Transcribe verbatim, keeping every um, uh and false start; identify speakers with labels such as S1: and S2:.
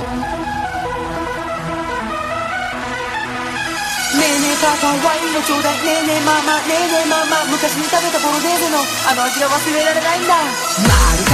S1: ねえねえ母さんワインをちょうだい。ねえねえママねえねえママ、昔に食べたボロネーゼのあの味が忘れられないんだ。まる